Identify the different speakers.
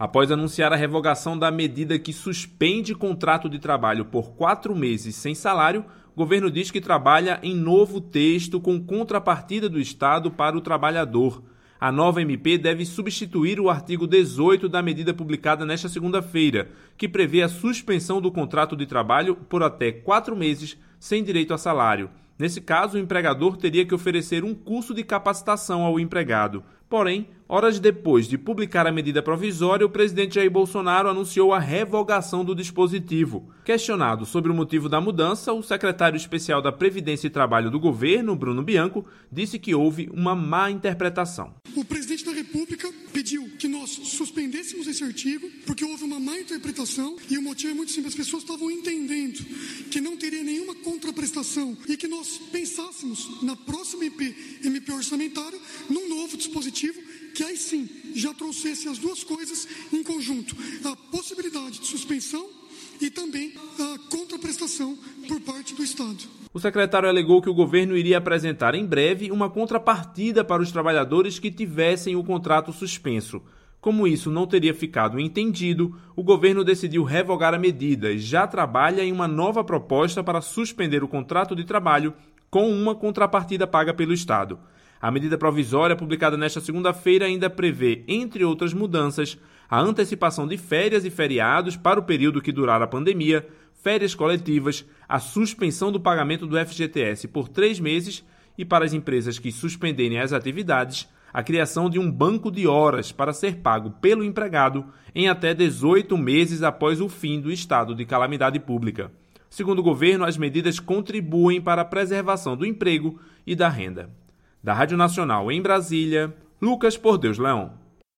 Speaker 1: Após anunciar a revogação da medida que suspende contrato de trabalho por 4 meses sem salário, o governo diz que trabalha em novo texto com contrapartida do Estado para o trabalhador. A nova MP deve substituir o artigo 18 da medida publicada nesta segunda-feira, que prevê a suspensão do contrato de trabalho por até 4 meses sem direito a salário. Nesse caso, o empregador teria que oferecer um curso de capacitação ao empregado. Porém, horas depois de publicar a medida provisória, o presidente Jair Bolsonaro anunciou a revogação do dispositivo. Questionado sobre o motivo da mudança, o secretário especial da Previdência e Trabalho do governo, Bruno Bianco, disse que houve uma má interpretação.
Speaker 2: O presidente da República pediu que nós suspendêssemos esse artigo porque houve uma má interpretação e o motivo é muito simples. As pessoas estavam entendendo que não teria nenhuma contraprestação e que nós pensássemos na próxima MP orçamentária num novo dispositivo que aí sim já trouxesse as duas coisas em conjunto, a possibilidade de suspensão e também a contraprestação por parte do Estado.
Speaker 1: O secretário alegou que o governo iria apresentar em breve uma contrapartida para os trabalhadores que tivessem o contrato suspenso. Como isso não teria ficado entendido, o governo decidiu revogar a medida e já trabalha em uma nova proposta para suspender o contrato de trabalho com uma contrapartida paga pelo Estado. A medida provisória publicada nesta segunda-feira ainda prevê, entre outras mudanças, a antecipação de férias e feriados para o período que durar a pandemia, férias coletivas, a suspensão do pagamento do FGTS por 3 meses e, para as empresas que suspenderem as atividades, a criação de um banco de horas para ser pago pelo empregado em até 18 meses após o fim do estado de calamidade pública. Segundo o governo, as medidas contribuem para a preservação do emprego e da renda. Da Rádio Nacional em Brasília, Lucas Por Deus Leão.